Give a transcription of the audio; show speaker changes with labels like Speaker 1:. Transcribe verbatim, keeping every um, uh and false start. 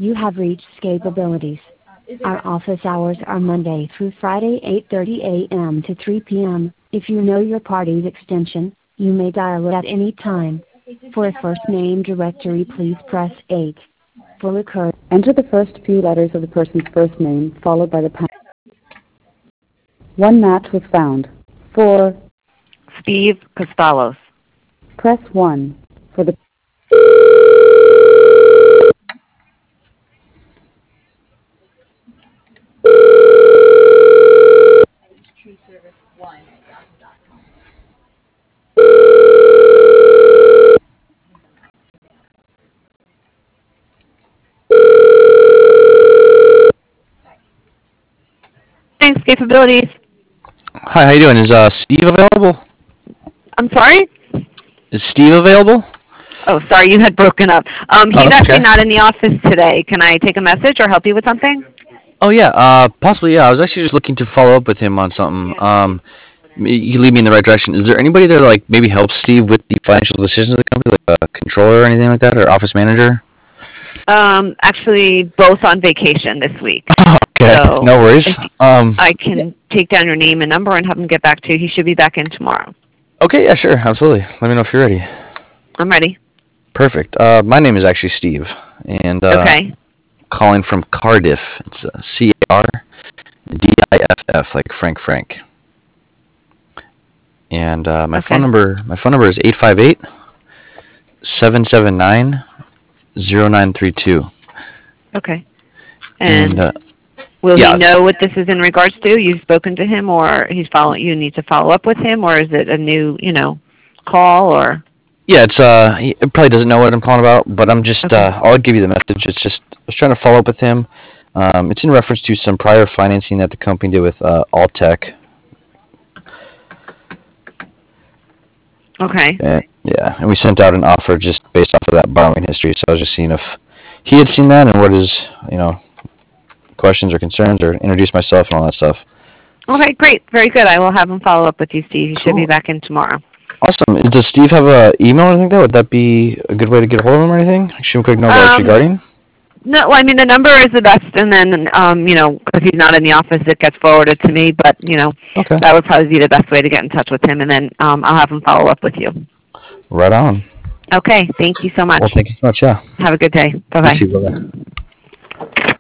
Speaker 1: You have reached Scapabilities. Our office hours are Monday through Friday eight thirty a m to three p m If you know your party's extension, you may dial it at any time. For a first name directory, please press eight. For recur, enter the first few letters of the person's first name, followed by the pound. One match was found. For
Speaker 2: Steve Costalos.
Speaker 1: press one. For the
Speaker 2: Thanks, Capabilities.
Speaker 3: Hi, how you doing? Is uh Steve available?
Speaker 2: I'm sorry?
Speaker 3: Is Steve available?
Speaker 2: Oh, sorry, you had broken up. Um, he's
Speaker 3: Oh, that's
Speaker 2: actually
Speaker 3: okay.
Speaker 2: not in the office today. Can I take a message or help you with something?
Speaker 3: Oh yeah, uh, possibly yeah. I was actually just looking to follow up with him on something. Um, m- you lead me in the right direction. Is there anybody there that, like, maybe helps Steve with the financial decisions of the company, like a controller or anything like that, or office manager?
Speaker 2: Um, actually, both on vacation this week.
Speaker 3: Okay,
Speaker 2: So
Speaker 3: no worries.
Speaker 2: if
Speaker 3: Um,
Speaker 2: I can take down your name and number and have him get back to you. He should be back in tomorrow.
Speaker 3: okay, yeah, sure, absolutely. Let me know if you're ready.
Speaker 2: I'm ready.
Speaker 3: Perfect. Uh, my name is actually Steve, and uh,
Speaker 2: Okay.
Speaker 3: calling from Cardiff. It's uh, C A R D I F F, like Frank Frank. And uh, my
Speaker 2: Okay.
Speaker 3: phone number, my phone number is eight five eight, seven seven nine, zero nine three two.
Speaker 2: Okay. And,
Speaker 3: And uh,
Speaker 2: will
Speaker 3: yeah,
Speaker 2: he know what this is in regards to? You've spoken to him, or he's follow, you need to follow up with him, or is it a new, you know, call, or?
Speaker 3: yeah, it's uh, he probably doesn't know what I'm calling about, but I'm just
Speaker 2: Okay.
Speaker 3: uh, I'll give you the message. It's just I was trying to follow up with him. Um, it's in reference to some prior financing that the company did with uh, Alltech.
Speaker 2: Okay.
Speaker 3: And, yeah, and we sent out an offer just based off of that borrowing history. So I was just seeing if he had seen that and what his, you know, questions or concerns, or introduce myself and all that stuff.
Speaker 2: Okay, great. Very good. I will have him follow up with you, Steve. He should be
Speaker 3: Cool.
Speaker 2: back in tomorrow.
Speaker 3: Awesome. Does Steve have a email or anything like that? Would that be a good way to get a hold of him or anything? Shoot him a quick note about what's
Speaker 2: Um,
Speaker 3: regarding?
Speaker 2: No, well, I mean, the number is the best, and then, um, you know, because he's not in the office, it gets forwarded to me, but, you know,
Speaker 3: Okay.
Speaker 2: that would probably be the best way to get in touch with him, and then um, I'll have him follow up with you.
Speaker 3: Right on.
Speaker 2: Okay, thank you so much.
Speaker 3: Well, thank you so much. Yeah.
Speaker 2: Have a good day.
Speaker 3: You
Speaker 2: Bye-bye.
Speaker 3: too. Bye-bye.